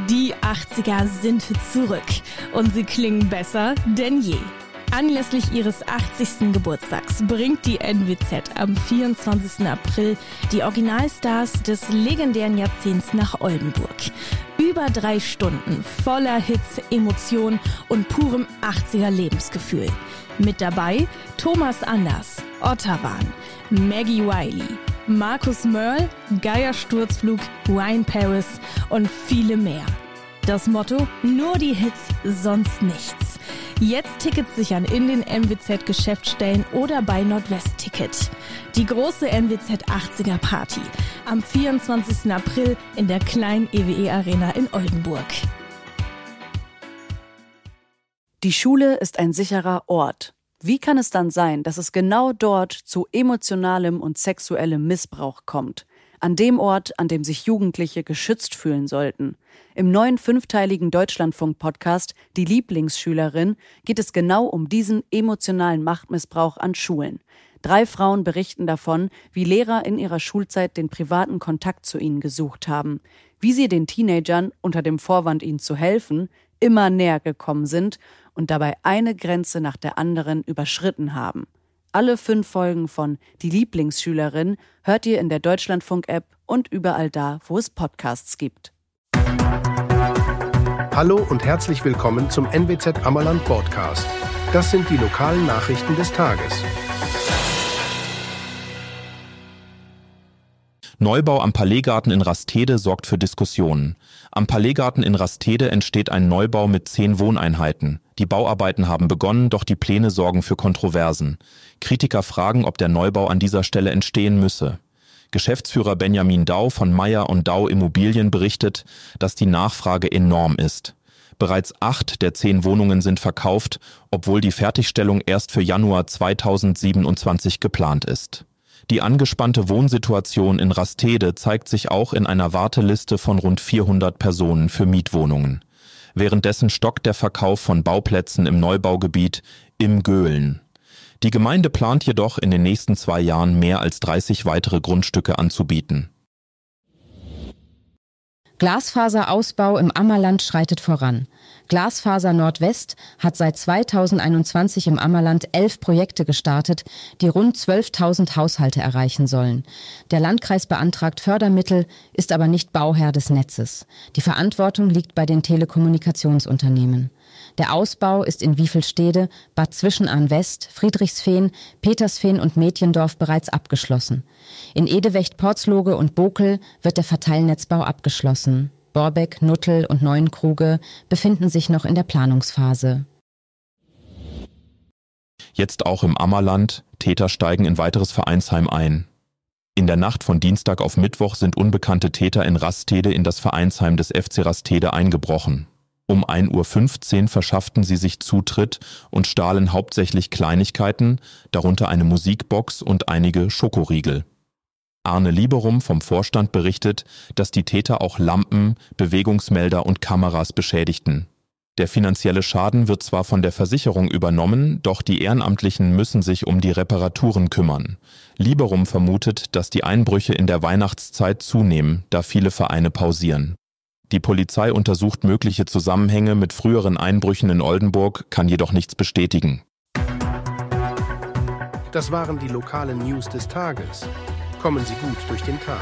Die 80er sind zurück und sie klingen besser denn je. Anlässlich ihres 80. Geburtstags bringt die NWZ am 24. April die Originalstars des legendären Jahrzehnts nach Oldenburg. Über 3 Stunden voller Hits, Emotionen und purem 80er Lebensgefühl. Mit dabei Thomas Anders, Ottawan, Maggie Wiley, Markus Mörl, Geier Sturzflug, Ryan Paris und viele mehr. Das Motto: nur die Hits, sonst nichts. Jetzt Tickets sichern in den NWZ-Geschäftsstellen oder bei Nordwest-Ticket. Die große NWZ 80er Party am 24. April in der kleinen EWE Arena in Oldenburg. Die Schule ist ein sicherer Ort. Wie kann es dann sein, dass es genau dort zu emotionalem und sexuellem Missbrauch kommt? An dem Ort, an dem sich Jugendliche geschützt fühlen sollten. Im neuen 5-teiligen Deutschlandfunk-Podcast Die Lieblingsschülerin geht es genau um diesen emotionalen Machtmissbrauch an Schulen. 3 Frauen berichten davon, wie Lehrer in ihrer Schulzeit den privaten Kontakt zu ihnen gesucht haben, wie sie den Teenagern unter dem Vorwand, ihnen zu helfen, immer näher gekommen sind und dabei eine Grenze nach der anderen überschritten haben. Alle 5 Folgen von Die Lieblingsschülerin hört ihr in der Deutschlandfunk-App und überall da, wo es Podcasts gibt. Hallo und herzlich willkommen zum NWZ Ammerland Podcast. Das sind die lokalen Nachrichten des Tages. Neubau am Palaisgarten in Rastede sorgt für Diskussionen. Am Palaisgarten in Rastede entsteht ein Neubau mit 10 Wohneinheiten. Die Bauarbeiten haben begonnen, doch die Pläne sorgen für Kontroversen. Kritiker fragen, ob der Neubau an dieser Stelle entstehen müsse. Geschäftsführer Benjamin Dau von Meyer & Dau Immobilien berichtet, dass die Nachfrage enorm ist. Bereits 8 der 10 Wohnungen sind verkauft, obwohl die Fertigstellung erst für Januar 2027 geplant ist. Die angespannte Wohnsituation in Rastede zeigt sich auch in einer Warteliste von rund 400 Personen für Mietwohnungen. Währenddessen stockt der Verkauf von Bauplätzen im Neubaugebiet im Göhlen. Die Gemeinde plant jedoch in den nächsten 2 Jahren mehr als 30 weitere Grundstücke anzubieten. Glasfaserausbau im Ammerland schreitet voran. Glasfaser Nordwest hat seit 2021 im Ammerland 11 Projekte gestartet, die rund 12.000 Haushalte erreichen sollen. Der Landkreis beantragt Fördermittel, ist aber nicht Bauherr des Netzes. Die Verantwortung liegt bei den Telekommunikationsunternehmen. Der Ausbau ist in Wiefelstede, Bad Zwischenahn-West, Friedrichsfehn, Petersfehn und Mädchendorf bereits abgeschlossen. In Edewecht, Porzloge und Bokel wird der Verteilnetzbau abgeschlossen. Borbeck, Nuttel und Neuenkruge befinden sich noch in der Planungsphase. Jetzt auch im Ammerland, Täter steigen in weiteres Vereinsheim ein. In der Nacht von Dienstag auf Mittwoch sind unbekannte Täter in Rastede in das Vereinsheim des FC Rastede eingebrochen. Um 1:15 Uhr verschafften sie sich Zutritt und stahlen hauptsächlich Kleinigkeiten, darunter eine Musikbox und einige Schokoriegel. Arne Lieberum vom Vorstand berichtet, dass die Täter auch Lampen, Bewegungsmelder und Kameras beschädigten. Der finanzielle Schaden wird zwar von der Versicherung übernommen, doch die Ehrenamtlichen müssen sich um die Reparaturen kümmern. Lieberum vermutet, dass die Einbrüche in der Weihnachtszeit zunehmen, da viele Vereine pausieren. Die Polizei untersucht mögliche Zusammenhänge mit früheren Einbrüchen in Oldenburg, kann jedoch nichts bestätigen. Das waren die lokalen News des Tages. Kommen Sie gut durch den Tag.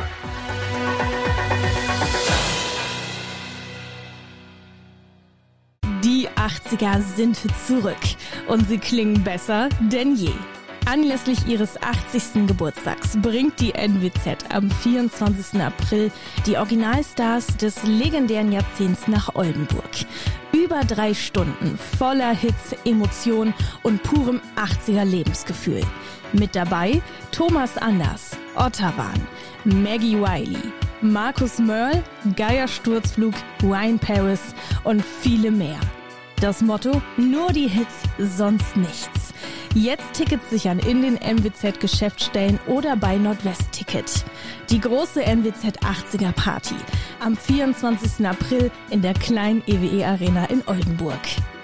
Die 80er sind zurück und sie klingen besser denn je. Anlässlich ihres 80. Geburtstags bringt die NWZ am 24. April die Originalstars des legendären Jahrzehnts nach Oldenburg. Über 3 Stunden voller Hits, Emotionen und purem 80er Lebensgefühl. Mit dabei Thomas Anders, Ottawan, Maggie Wiley, Markus Mörl, Geier Sturzflug, Ryan Paris und viele mehr. Das Motto: nur die Hits, sonst nichts. Jetzt Tickets sichern in den NWZ-Geschäftsstellen oder bei Nordwest-Ticket. Die große NWZ 80er Party am 24. April in der kleinen EWE Arena in Oldenburg.